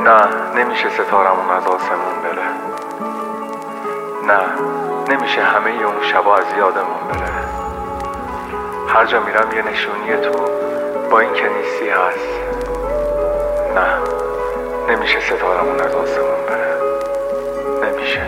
نه نمیشه ستارمون از آسمون بره، نه نمیشه همه اون شبا از یادمون بره. هر جا میرم یه نشونی تو با این که نیستی هست. نه نمیشه ستارمون از آسمون بره، نمیشه.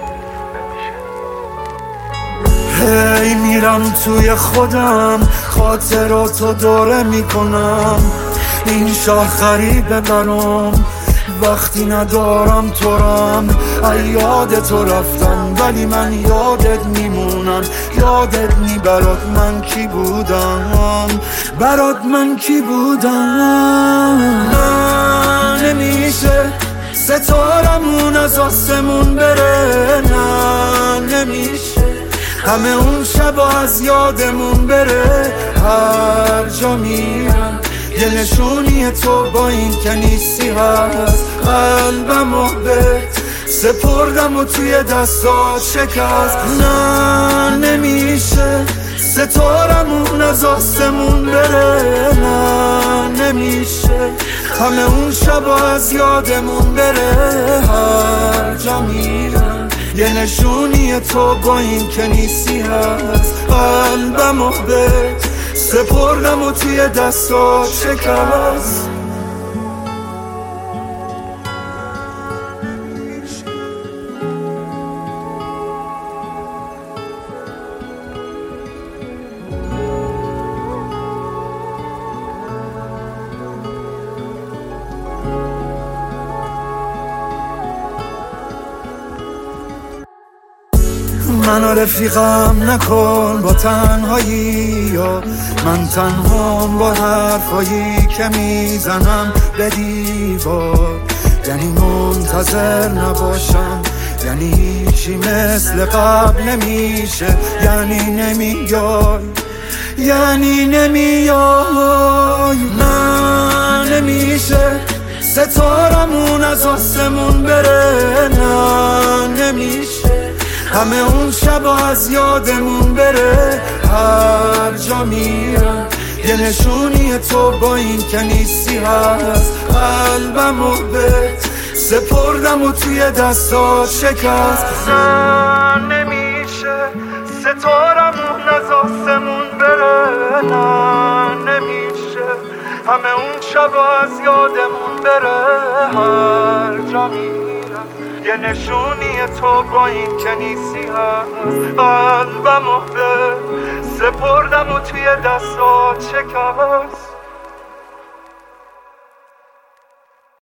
هی میرم توی خودم، خاطراتو دوره میکنم. این شهر غریبه برام، وقتی ندارم تورم. یاد تو رفتم ولی من یادت میمونم. یادت نی برات من کی بودم، برات من کی بودم. نه نمیشه ستارمون از آسمون بره، نه نمیشه همه اون شبا از یادمون بره. هر جا میرم یه نشونی تو با این که نیستی هست. قلبمو بهت سپردم و توی دستات شکست. نه نمیشه ستارمون از آسمون بره، نه نمیشه همه اون شبا از یادمون بره. هر جا میرم یه نشونی تو با این که نیستی هست. قلبمو بهت سپردم و توی دستات شکست. منو رفیقم نکن با تنهایی، یا من تنهام با حرفایی که میزنم به دیوار. یعنی منتظر نباشم، یعنی هیچی مثل قبل نمیشه. یعنی نمیای، یعنی نمیای. نه نمیشه ستارمون از آسمون بره، نه نمیشه همه اون شبا از یادمون بره. هر جا میرم یه نشونی تو با این که نیستی هست. قلبمو بهت سپردم و توی دستات شکست. نه نمیشه ستارمون از آسمون بره، نه نمیشه همه اون شبا از یادمون بره. هر جا میرم یه نشونی تو با این که نیستی هست. قلبمو به سپردم و توی دستات شکست.